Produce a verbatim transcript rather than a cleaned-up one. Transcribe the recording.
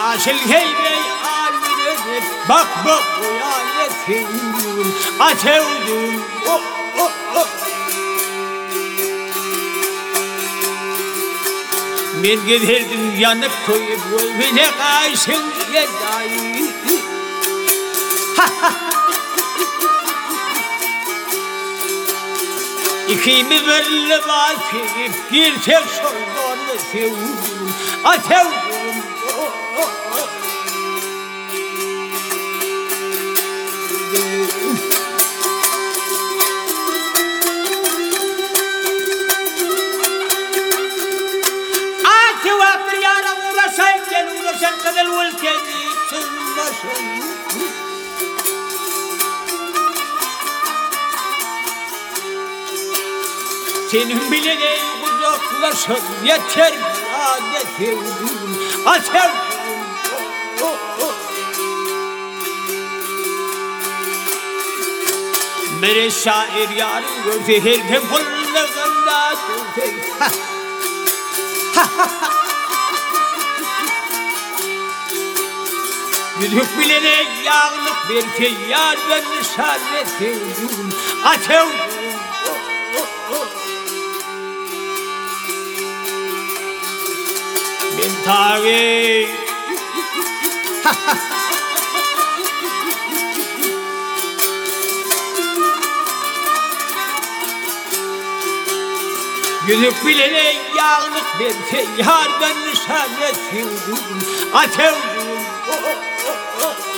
Aşıl heybeyi almine bak bak uyanetim atevdim oh oh oh. Ben giderdim yanıp koyup ölmene karşın yedayım. İkimiz böyle bakıp bir tek sorduğunu sevdim atevdim oh oh oh. شنقذ الكذب ثم شنق senin bile uzaklaşın yeter adetim atem oh, oh, oh. Mere şair yarın gördü her gün kullarında gördü ha ha ha. Yüzük bilene yağlık bir şey yar ben nişanetim atevdim oh, oh, oh. Ben tabi yüzük bilene yağlık bir şey yar ben nişanetim atevdim oh, oh, oh.